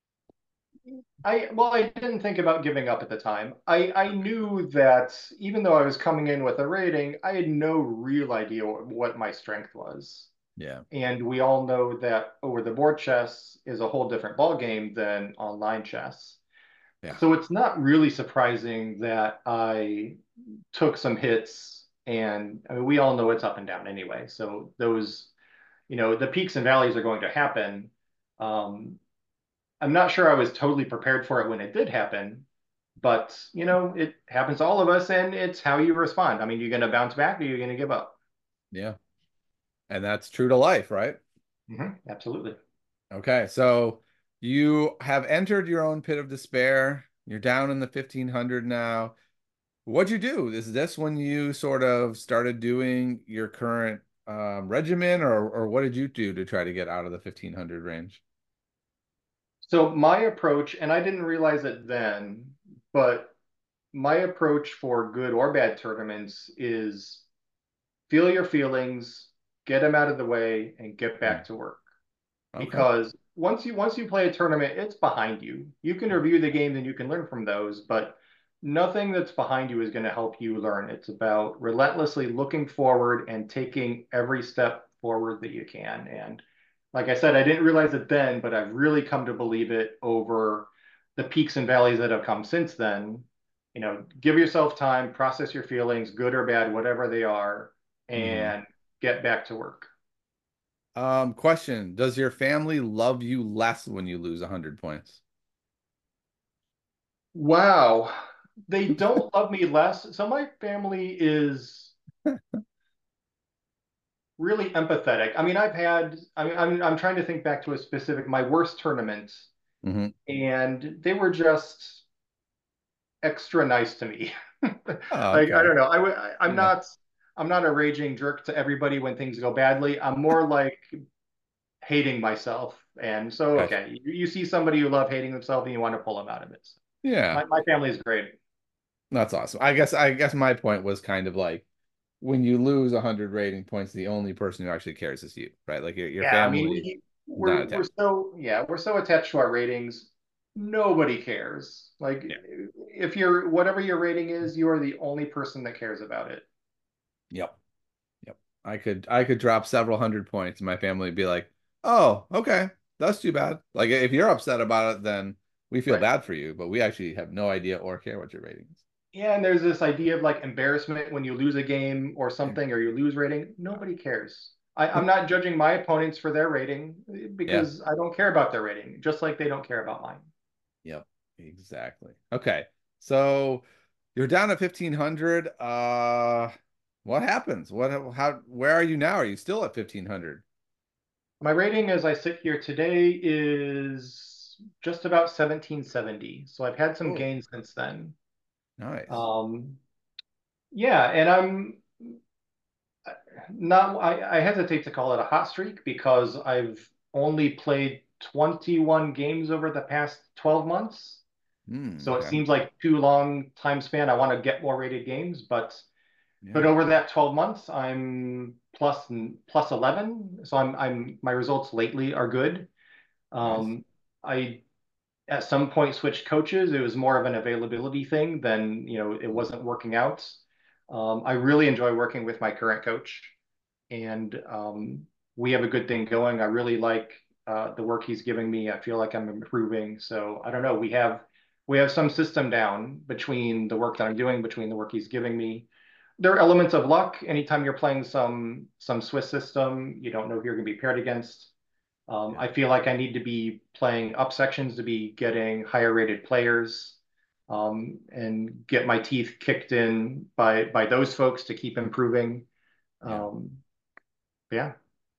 I well, I didn't think about giving up at the time. I I knew that even though I was coming in with a rating, I had no real idea what my strength was. Yeah. And we all know that over the board chess is a whole different ball game than online chess. Yeah. So it's not really surprising that I took some hits, and I mean we all know it's up and down anyway. So those, you know, the peaks and valleys are going to happen. Um, I'm not sure I was totally prepared for it when it did happen, but you know, it happens to all of us, and it's how you respond. I mean, you're going to bounce back, or you're going to give up. Yeah. And that's true to life, right? Hmm, absolutely. Okay, so you have entered your own pit of despair. You're down in the fifteen hundred now. What'd you do? Is this when you sort of started doing your current um, regimen, or or what did you do to try to get out of the fifteen hundred range? So my approach, and I didn't realize it then, but my approach for good or bad tournaments is feel your feelings, get them out of the way, and get Hmm. back to work. Okay. Because once you once you play a tournament, it's behind you. You can review the games and you can learn from those, but nothing that's behind you is going to help you learn. It's about relentlessly looking forward and taking every step forward that you can. And like I said, I didn't realize it then, but I've really come to believe it over the peaks and valleys that have come since then. You know, give yourself time, process your feelings, good or bad, whatever they are, Hmm. and get back to work. Um, question, does your family love you less when you lose one hundred points? Wow. They don't love me less. So my family is really empathetic. I mean, I've had, I mean, I'm, I'm trying to think back to a specific, my worst tournament, Hmm. and they were just extra nice to me. Oh, Like, I okay. don't know. I, w- I, I'm Yeah. not, I'm not a raging jerk to everybody when things go badly. I'm more like hating myself. And so, Gotcha. okay, you, you see somebody who love hating themselves and you want to pull them out of it. So Yeah. my, my family is great. That's awesome. I guess I guess my point was kind of like when you lose one hundred rating points, the only person who actually cares is you, right? Like your your Yeah, I mean, family we is not we're we're attached. so yeah, we're so attached to our ratings. Nobody cares. Like Yeah. if you're whatever your rating is, you are the only person that cares about it. Yep. Yep. I could I could drop several hundred points and my family would be like, "Oh, okay. That's too bad." Like if you're upset about it, then we feel Right. bad for you, but we actually have no idea or care what your rating is. Yeah, and there's this idea of like embarrassment when you lose a game or Yeah. something or you lose rating. Nobody cares. I, I'm not judging my opponents for their rating Yeah. because I don't care about their rating, just like they don't care about mine. Yep. Exactly. Okay. So you're down at fifteen hundred. Uh, what happens? What how where are you now? Are you still at fifteen hundred? My rating as I sit here today is just about seventeen seventy. So I've had some Oh, gains since then. nice. Um, yeah, and I'm not, I, I hesitate to call it a hot streak because I've only played twenty-one games over the past twelve months. Hmm, So it okay. seems like too long time span. I want to get more rated games, but but Yeah. over that twelve months, I'm plus plus eleven. So I'm I'm my results lately are good. Nice. Um, I at some point switched coaches. It was more of an availability thing than, you know, it Mm, wasn't working out. Um, I really enjoy working with my current coach, and um, we have a good thing going. I really like uh, the work he's giving me. I feel like I'm improving. So I don't know. We have we have some system down between the work that I'm doing, between the work he's giving me. There are elements of luck. Anytime you're playing some some Swiss system, you don't know who you're going to be paired against. Um, yeah. I feel like I need to be playing up sections to be getting higher rated players, um, and get my teeth kicked in by by those folks to keep improving. Yeah. Um, yeah.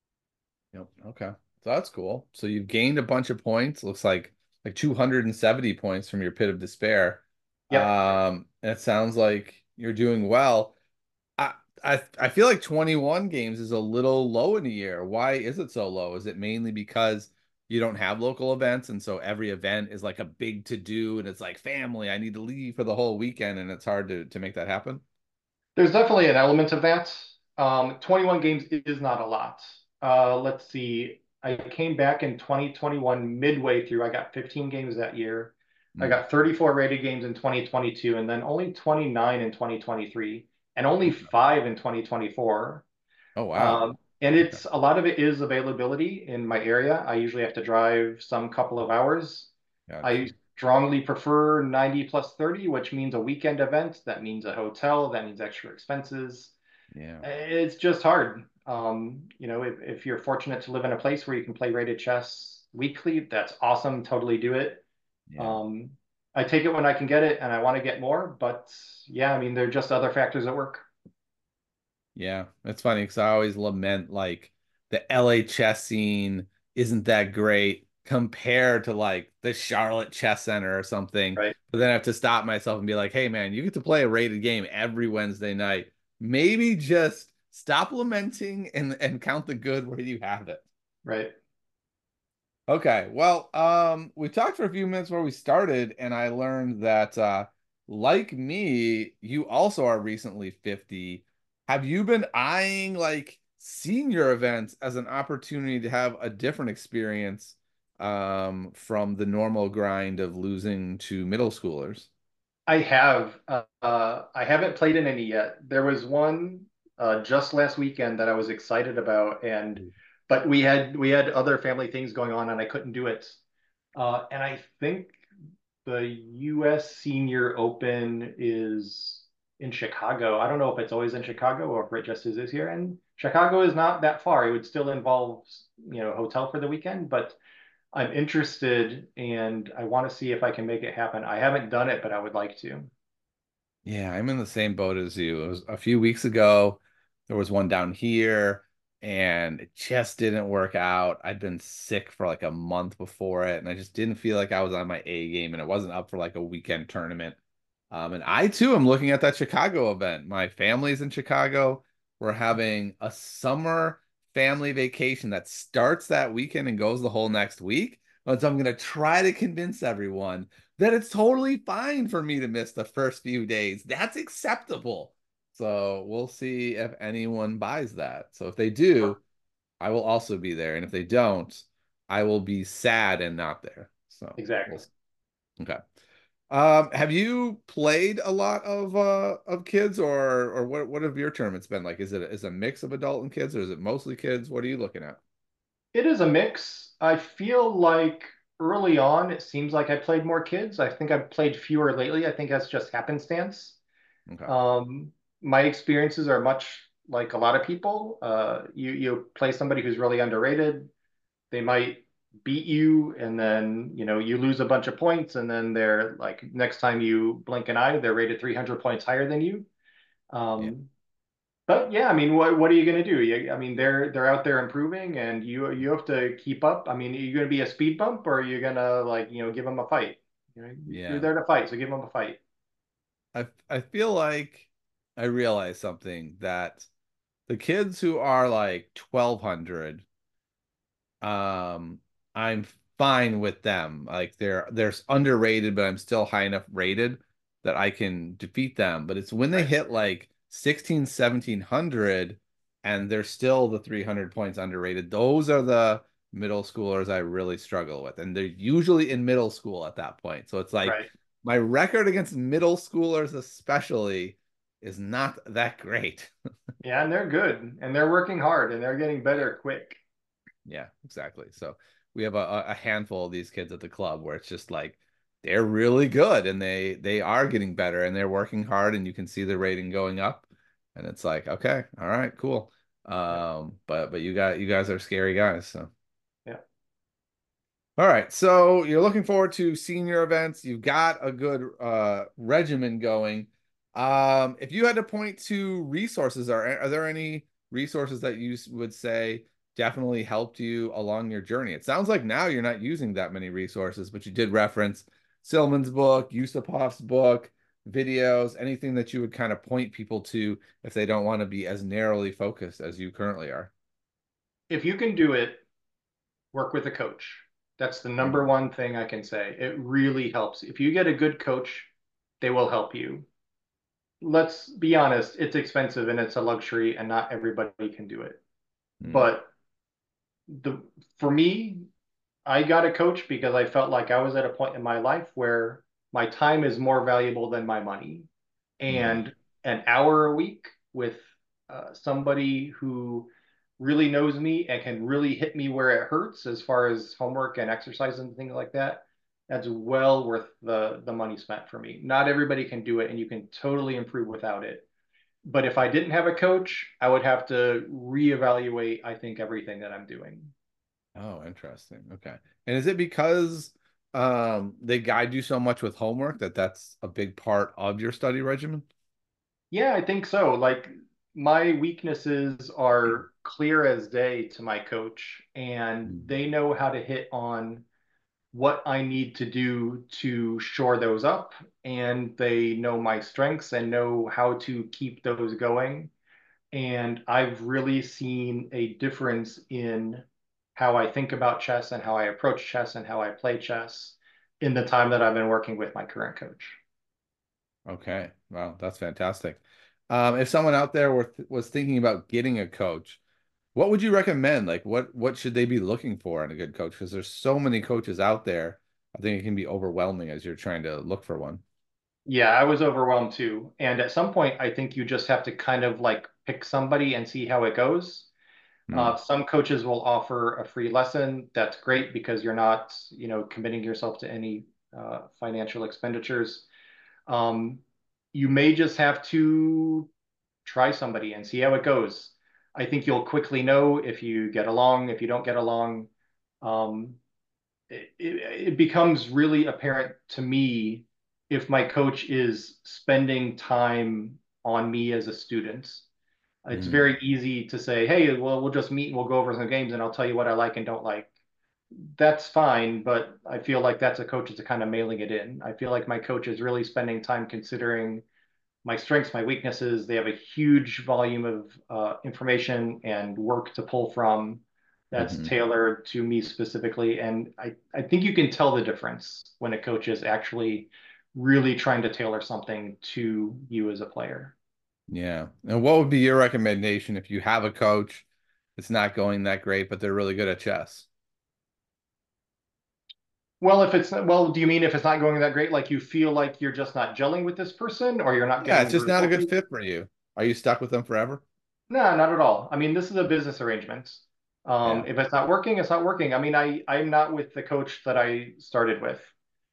Yep. Okay. So that's cool. So you've gained a bunch of points. Looks like like two hundred seventy points from your pit of despair. Yep. Um, and it sounds like you're doing well. I I I feel like twenty-one games is a little low in a year. Why is it so low? Is it mainly because you don't have local events and so every event is like a big to do and it's like family, I need to leave for the whole weekend and it's hard to to make that happen? There's definitely an element of that. Um, twenty-one games is not a lot. Uh, let's see. I came back in twenty twenty-one midway through. I got fifteen games that year. I Mm. got thirty-four rated games in twenty twenty-two, and then only twenty-nine in twenty twenty-three, and only Okay. five in twenty twenty-four. Oh wow. Um, and Okay. it's a lot of it is availability in my area. I usually have to drive some couple of hours. Gotcha. I strongly prefer ninety plus thirty, which means a weekend event. That means a hotel. That means extra expenses. Yeah. It's just hard. Um, you know, if, if you're fortunate to live in a place where you can play rated chess weekly, that's awesome. Totally do it. Yeah. Um, I take it when I can get it, and I want to get more. But yeah, I mean, there are just other factors at work. Yeah, it's funny because I always lament like the L A chess scene isn't that great compared to like the Charlotte Chess Center or something. Right. But then I have to stop myself and be like, hey man, you get to play a rated game every Wednesday night. Maybe just stop lamenting and and count the good where you have it. Right. Okay, well, um, we talked for a few minutes where we started, and I learned that uh, like me, you also are recently fifty. Have you been eyeing like senior events as an opportunity to have a different experience um, from the normal grind of losing to middle schoolers? I have. Uh, uh, I haven't played in any yet. There was one uh, just last weekend that I was excited about, and but we had we had other family things going on, and I couldn't do it. Uh, and I think the U S Senior Open is in Chicago. I don't know if it's always in Chicago or if it just is this year. And Chicago is not that far. It would still involve, you know, hotel for the weekend, but I'm interested and I want to see if I can make it happen. I haven't done it, but I would like to. Yeah, I'm in the same boat as you. It was a few weeks ago. There was one down here, and it just didn't work out. I'd been sick for like a month before it, and I just didn't feel like I was on my A game, and it wasn't up for like a weekend tournament. Um, and I too am looking at that Chicago event. My family's in Chicago. We're having a summer family vacation that starts that weekend and goes the whole next week. And so I'm going to try to convince everyone that it's totally fine for me to miss the first few days. That's acceptable. So we'll see if anyone buys that. So if they do, I will also be there. And if they don't, I will be sad and not there. So we'll Exactly. see. Okay. Um, have you played a lot of uh of kids or or what what have your tournaments been like? Is it is it a mix of adult and kids or is it mostly kids? What are you looking at? It is a mix. I feel like early on, it seems like I played more kids. I think I've played fewer lately. I think that's just happenstance. Okay. Um, my experiences are much like a lot of people. Uh, you you play somebody who's really underrated. They might beat you, and then you know you lose a bunch of points, and then they're like next time you blink an eye, they're rated three hundred points higher than you. Yeah. Um, but yeah, I mean, what what are you going to do? You, I mean, they're they're out there improving, and you you have to keep up. I mean, are you going to be a speed bump, or are you going to like you know give them a fight? You know, you're Yeah. there to fight, so give them a fight. I I feel like I realize something that the kids who are like twelve hundred, um, I'm fine with them. Like they're they're underrated, but I'm still high enough rated that I can defeat them. But it's when they Right. hit like sixteen, seventeen hundred and they're still the three hundred points underrated. Those are the middle schoolers I really struggle with. And they're usually in middle school at that point. So it's like Right. my record against middle schoolers, especially, is not that great. Yeah, and they're good, and they're working hard, and they're getting Yeah. better quick. Yeah, exactly. So we have a, a handful of these kids at the club where it's just like they're really good and they they are getting better and they're working hard and you can see the rating going up. And it's like, okay, all right, cool. Yeah. Um, but but you got you guys are scary guys. So Yeah. all right, so you're looking forward to senior events. You've got a good uh regimen going. Um, if you had to point to resources, are are there any resources that you s- would say definitely helped you along your journey? It sounds like now you're not using that many resources, but you did reference Silman's book, Yusupov's book, videos, anything that you would kind of point people to if they don't want to be as narrowly focused as you currently are. If you can do it, work with a coach. That's the number Mhm. one thing I can say. It really helps. If you get a good coach, they will help you. Let's be honest, it's expensive and it's a luxury, and not everybody can do it. Mm. But the for me, I got a coach because I felt like I was at a point in my life where my time is more valuable than my money. Yeah. And an hour a week with uh, somebody who really knows me and can really hit me where it hurts as far as homework and exercise and things like that, that's well worth the the money spent for me. Not everybody can do it, and you can totally improve without it. But if I didn't have a coach, I would have to reevaluate, I think, everything that I'm doing. Oh, interesting. Okay. And is it because um they guide you so much with homework that that's a big part of your study regimen? Yeah, I think so. Like my weaknesses are clear as day to my coach, and Mm. they know how to hit on what I need to do to shore those up, and they know my strengths and know how to keep those going. And I've really seen a difference in how I think about chess and how I approach chess and how I play chess in the time that I've been working with my current coach. Okay. Wow, that's fantastic. Um, if someone out there were was thinking about getting a coach, what would you recommend? Like what what should they be looking for in a good coach? Because there's so many coaches out there. I think it can be overwhelming as you're trying to look for one. Yeah, I was overwhelmed too. And at some point, I think you just have to kind of like pick somebody and see how it goes. Hmm. Uh, some coaches will offer a free lesson. That's great because you're not, you know, committing yourself to any uh, financial expenditures. Um, you may just have to try somebody and see how it goes. I think you'll quickly know if you get along, if you don't get along. Um, it, it becomes really apparent to me if my coach is spending time on me as a student. It's Hmm. very easy to say, hey, well, we'll just meet and we'll go over some games and I'll tell you what I like and don't like. That's fine, but I feel like that's a coach that's kind of mailing it in. I feel like my coach is really spending time considering my strengths, my weaknesses. They have a huge volume of uh, information and work to pull from that's Hmm. tailored to me specifically. And I, I think you can tell the difference when a coach is actually really trying to tailor something to you as a player. Yeah. And what would be your recommendation if you have a coach that's not going that great, but they're really good at chess? Well, if it's well, do you mean if it's not going that great, like you feel like you're just not gelling with this person or you're not Yeah, it's getting the just not a results good you fit for you. Are you stuck with them forever? No, not at all. I mean, this is a business arrangement. Um, Yeah. if it's not working, it's not working. I mean, I I'm not with the coach that I started with.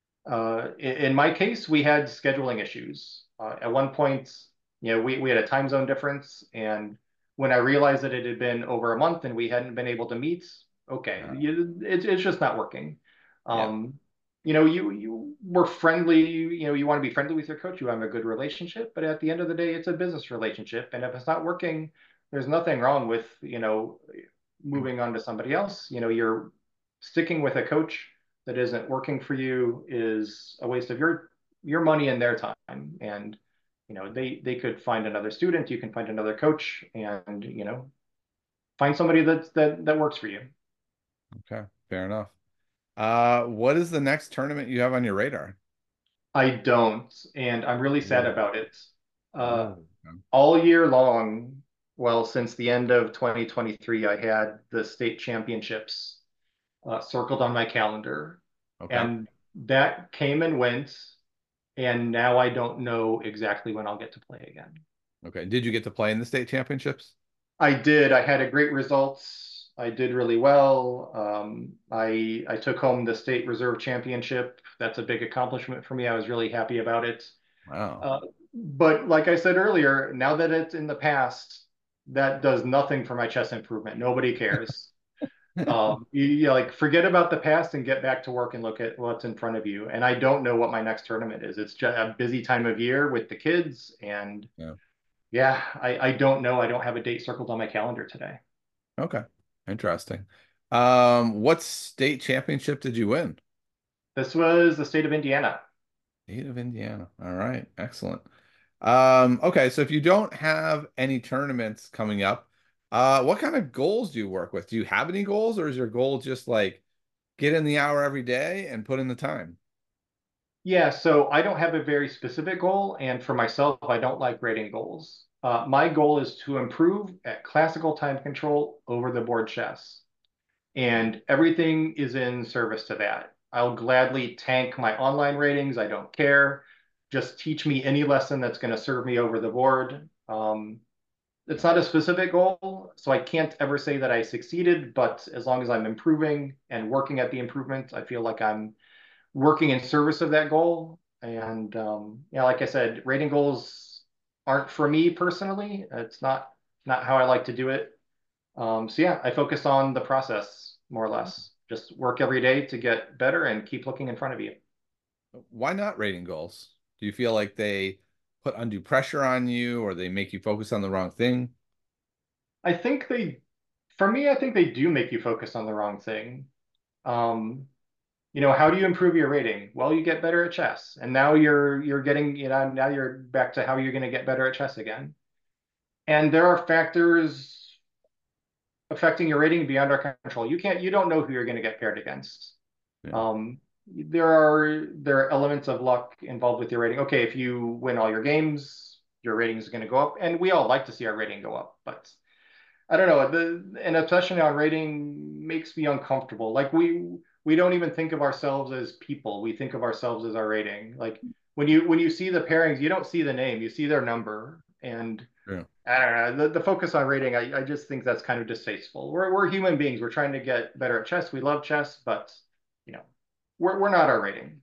Uh, in, in my case, we had scheduling issues. Uh, at one point, you know, we we had a time zone difference, and when I realized that it had been over a month and we hadn't been able to meet, okay, Uh, you, it's it's just not working. yeah. Um, you know, you you were friendly. You know, you want to be friendly with your coach. You have a good relationship, but at the end of the day, it's a business relationship, and if it's not working, there's nothing wrong with you know moving on to somebody else. You know, you're sticking with a coach that isn't working for you is a waste of your your money and their time. And you know, they they could find another student, you can find another coach, and you know, find somebody that that that works for you. Okay. Fair enough. Uh, what is the next tournament you have on your radar? I don't, and I'm really sad Ooh. about it. Uh, Ooh. all year long, well, since the end of twenty twenty-three, I had the state championships uh, circled on my calendar, Okay. and that came and went. And now I don't know exactly when I'll get to play again. Okay. Did you get to play in the state championships? I did. I had a great results. I did really well. Um, I I took home the state reserve championship. That's a big accomplishment for me. I was really happy about it. Wow. Uh, but like I said earlier, now that it's in the past, that does nothing for my chess improvement. Nobody cares. Um, you, you like forget about the past and get back to work and look at what's in front of you. And I don't know what my next tournament is. It's just a busy time of year with the kids, and Yeah. yeah, I, I don't know. I don't have a date circled on my calendar today. Okay. Interesting. Um, what state championship did you win? This was the state of Indiana. State of Indiana. All right. Excellent. Um, okay, so if you don't have any tournaments coming up, uh, what kind of goals do you work with? Do you have any goals, or is your goal just like get in the hour every day and put in the time? Yeah, so I don't have a very specific goal, and for myself, I don't like grading goals. Uh, my goal is to improve at classical time control over the board chess, and everything is in service to that. I'll gladly tank my online ratings. I don't care. Just teach me any lesson that's going to serve me over the board. Um, it's not a specific goal, so I can't ever say that I succeeded, but as long as I'm improving and working at the improvement, I feel like I'm working in service of that goal. And um, yeah, like I said, rating goals aren't for me personally. It's not not how I like to do it. Um, so yeah, I focus on the process more or less. Just work every day to get better and keep looking in front of you. Why not rating goals? Do you feel like they put undue pressure on you or they make you focus on the wrong thing? I think they, for me, I think they do make you focus on the wrong thing. Um, you know, how do you improve your rating? Well, you get better at chess. And now you're you're getting, you know, now you're back to how you're going to get better at chess again. And there are factors affecting your rating beyond our control. You can't, you don't know who you're going to get paired against. Yeah. Um, there are there are elements of luck involved with your rating. Okay, if you win all your games, your rating is going to go up, and we all like to see our rating go up. But I don't know, the an obsession on rating makes me uncomfortable. Like we we don't even think of ourselves as people. We think of ourselves as our rating. Like when you when you see the pairings, you don't see the name, you see their number. And Yeah. I don't know, the, the focus on rating, I, I just think that's kind of distasteful. We're we're human beings. We're trying to get better at chess. We love chess, but you know, we're we're not our rating.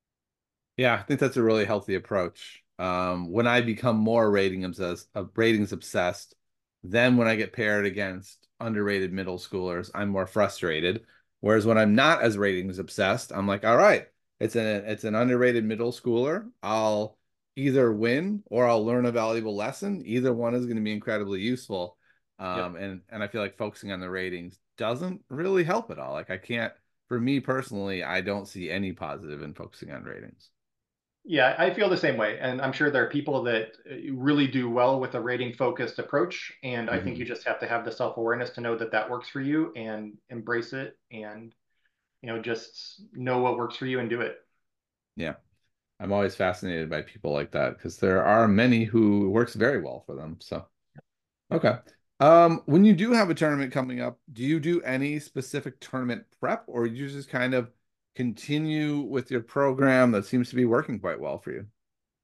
Yeah, I think that's a really healthy approach. Um, when I become more rating obsessed, uh, ratings obsessed, then when I get paired against underrated middle schoolers, I'm more frustrated. Whereas when I'm not as ratings obsessed, I'm like, all right, it's an it's an underrated middle schooler. I'll either win or I'll learn a valuable lesson. Either one is going to be incredibly useful. Yep. Um, and and I feel like focusing on the ratings doesn't really help at all. Like I can't, for me personally, I don't see any positive in focusing on ratings. Yeah, I feel the same way. And I'm sure there are people that uh, really do well with a rating focused approach. And I think Mhm. you just have to have the self awareness to know that that works for you and embrace it and, you know, just know what works for you and do it. Yeah. I'm always fascinated by people like that because there are many who it works very well for them. So, okay. Um, when you do have a tournament coming up, do you do any specific tournament prep or you just kind of continue with your program that seems to be working quite well for you?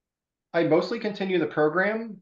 I mostly continue the program.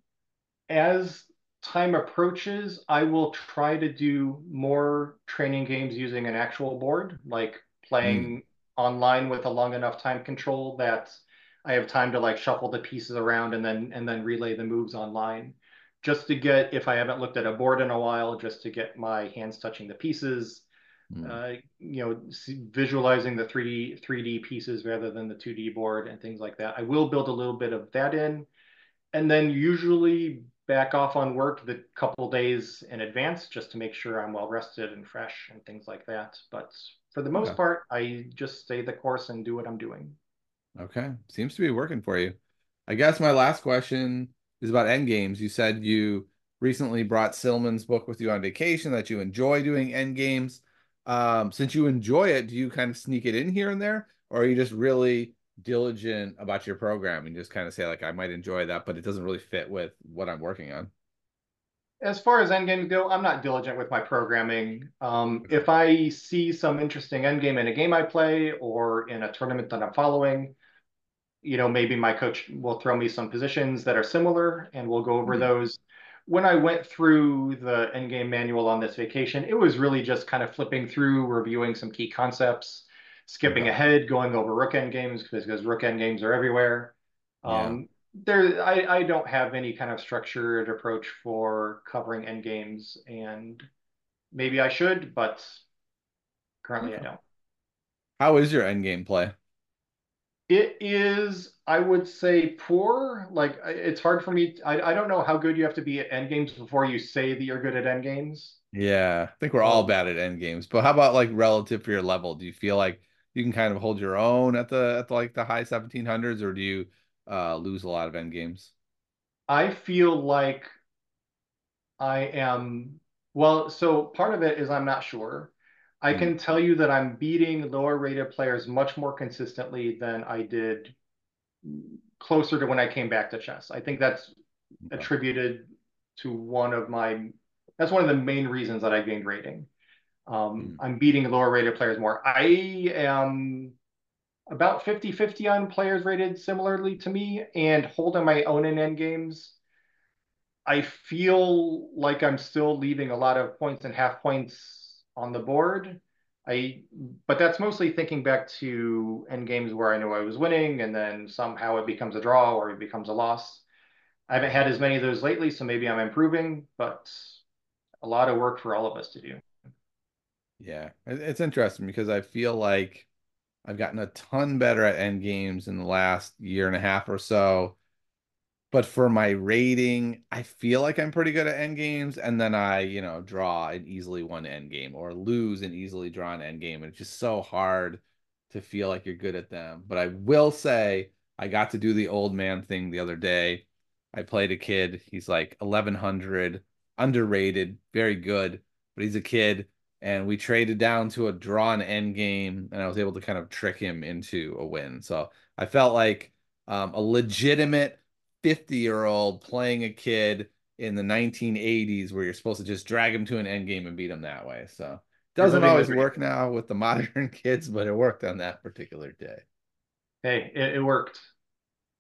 As time approaches, I will try to do more training games using an actual board, like Mm, playing online with a long enough time control that I have time to like shuffle the pieces around and then and then relay the moves online. Just to get, if I haven't looked at a board in a while, just to get my hands touching the pieces, mm. uh, you know, visualizing the three D three D pieces rather than the two D board and things like that. I will build a little bit of that in and then usually back off on work the couple days in advance just to make sure I'm well rested and fresh and things like that. But for the most Okay. part, I just stay the course and do what I'm doing. Okay. Seems to be working for you. I guess my last question is about end games. You said you recently brought Silman's book with you on vacation, that you enjoy doing end games. Um, since you enjoy it, do you kind of sneak it in here and there, or are you just really diligent about your program and just kind of say, like, I might enjoy that, but it doesn't really fit with what I'm working on? As far as endgames go, I'm not diligent with my programming. Um, Okay. if I see some interesting endgame in a game I play or in a tournament that I'm following, you know, maybe my coach will throw me some positions that are similar and we'll go over Hmm. those. When I went through the endgame manual on this vacation, it was really just kind of flipping through, reviewing some key concepts, skipping Okay. ahead, going over rook endgames because, because rook endgames are everywhere. Yeah. Um, there, I, I don't have any kind of structured approach for covering endgames, and maybe I should, but currently I Okay. don't. How is your end game play? It is, I would say, poor. Like it's hard for me. I, I don't know how good you have to be at end games before you say that you're good at end games. Yeah, I think we're all Um, bad at end games. But how about like relative for your level? Do you feel like you can kind of hold your own at the at the, like the high seventeen hundreds, or do you uh lose a lot of end games? I feel like I am, well, so part of it is I'm not sure. I Hmm. can tell you that I'm beating lower rated players much more consistently than I did closer to when I came back to chess. I think that's Okay. attributed to one of my, that's one of the main reasons that I gained rating. Um, Hmm. I'm beating lower rated players more. I am about fifty fifty on players rated similarly to me and holding my own in end games. I feel like I'm still leaving a lot of points and half points on the board. I, but that's mostly thinking back to end games where I know I was winning and then somehow it becomes a draw or it becomes a loss. I haven't Yeah. had as many of those lately, so maybe I'm improving, but a lot of work for all of us to do. Yeah. It- It's interesting because I feel like I've gotten a ton better at end games in the last year and a half or so. But for my rating, I feel like I'm pretty good at end games, and then I, you know, draw an easily won end game or lose an easily drawn end game. And it's just so hard to feel like you're good at them. But I will say I got to do the old man thing the other day. I played a kid. He's like eleven hundred, underrated, very good, but he's a kid. And we traded down to a drawn end game, and I was able to kind of trick him into a win. So I felt like um, a legitimate fifty year old playing a kid in the nineteen eighties where you're supposed to just drag him to an end game and beat him that way. So You're doesn't living the always dream. work now with the modern kids, but it worked on that particular day. Hey, it, it worked.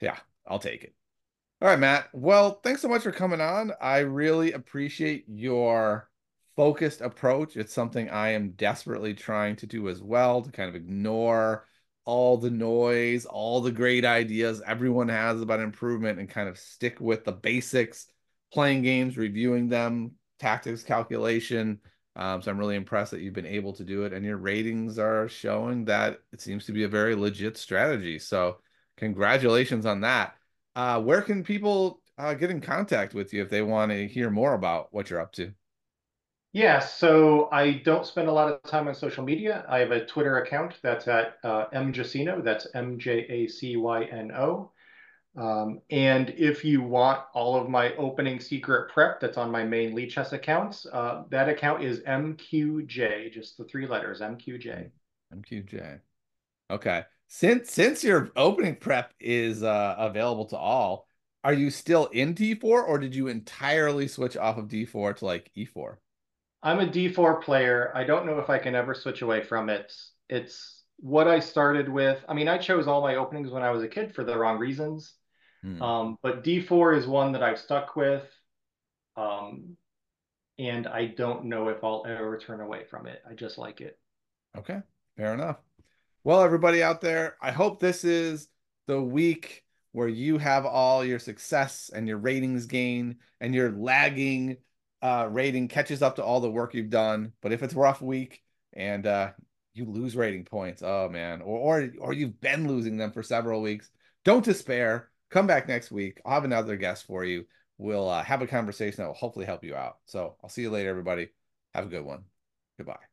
Yeah, I'll take it. All right, Matt. Well, thanks so much for coming on. I really appreciate your focused approach. It's something I am desperately trying to do as well, to kind of ignore all the noise, all the great ideas everyone has about improvement and kind of stick with the basics, playing games, reviewing them, tactics, calculation. Um, so I'm really impressed that you've been able to do it, and your ratings are showing that it seems to be a very legit strategy. So congratulations on that. Uh, where can people uh, get in contact with you if they want to hear more about what you're up to? Yeah, so I don't spend a lot of time on social media. I have a Twitter account that's at uh, mjacino. That's M J A C Y N O. Um, and if you want all of my opening secret prep that's on my main Lichess accounts, uh, that account is M Q J, just the three letters, M Q J. M Q J. Okay. Since since your opening prep is uh, available to all, are you still in D four or did you entirely switch off of D four to like E four? I'm a D four player. I don't know if I can ever switch away from it. It's what I started with. I mean, I chose all my openings when I was a kid for the wrong reasons. Hmm. Um, but D four is one that I've stuck with. Um, and I don't know if I'll ever turn away from it. I just like it. Okay. Fair enough. Well, everybody out there, I hope this is the week where you have all your success and your ratings gain and your lagging uh, rating catches up to all the work you've done. But if it's a rough week and uh, you lose rating points, oh man, or, or or you've been losing them for several weeks, don't despair. Come back next week. I'll have another guest for you. We'll uh, have a conversation that will hopefully help you out. So I'll see you later, everybody. Have a good one. Goodbye.